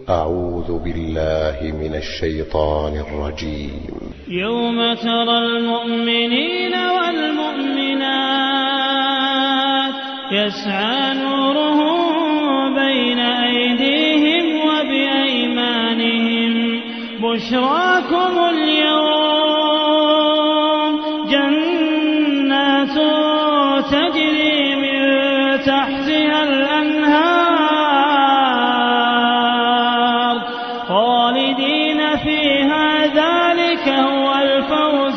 أعوذ بالله من الشيطان الرجيم. يوم ترى المؤمنين والمؤمنات يسعى نورهم بين أيديهم وبأيمانهم بشراكم اليوم جنات تجري من تحتها الأنهار خالدين فيها ذلك هو الفوز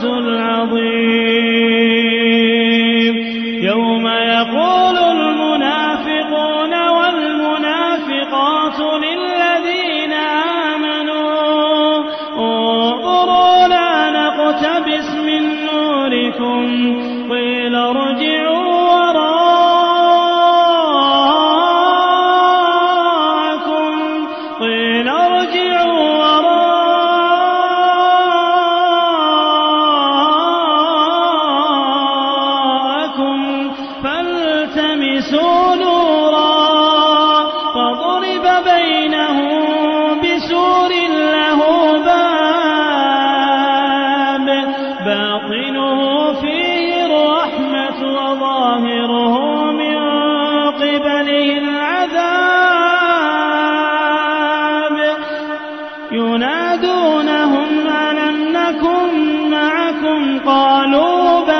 العظيم. يوم يقول المنافقون والمنافقات للذين آمنوا انظرونا نقتبس من نوركم قيل ارجعوا فالتمسوا نورا فضرب بينهم بسور له باب باطنه فيه الرحمة وظاهره من قبله العذاب ينادونهم ألم نكن معكم قالوا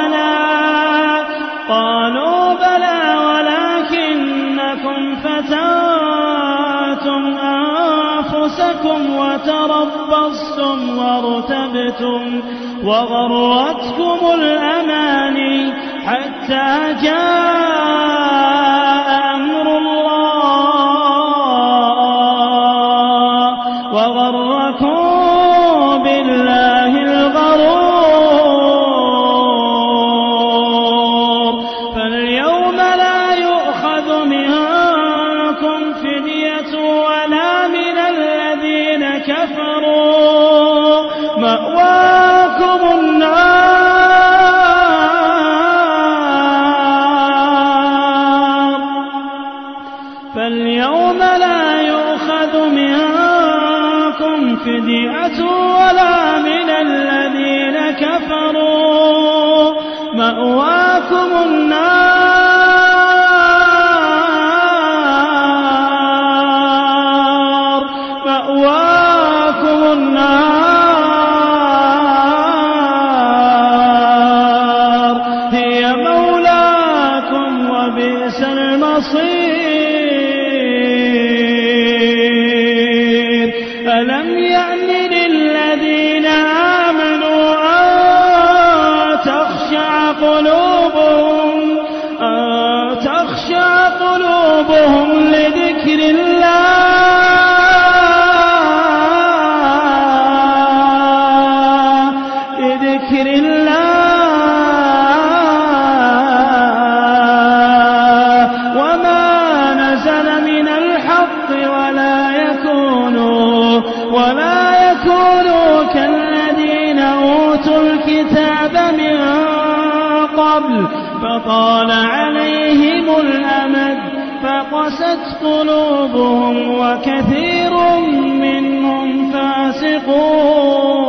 بلى ولكنكم فتنتم أنفسكم وتربصتم وارتبتم وغرتكم الأماني حتى جاء أمر الله وغركم بالله الغرور. فاليوم لا يؤخذ منكم فدية ولا من الذين كفروا مأواكم النار. فاليوم لا يؤخذ منكم فدية ولا من الذين كفروا مأواكم النار هي مولاكم وبئس المصير. ألم يأن للذين آمنوا أن تخشع قلوبهم لذكر الله وما نزل من الحق ولا يكونوا كالذين أوتوا الكتاب من قبل فطال عليهم الأمد فقست قلوبهم وكثير منهم فاسقون.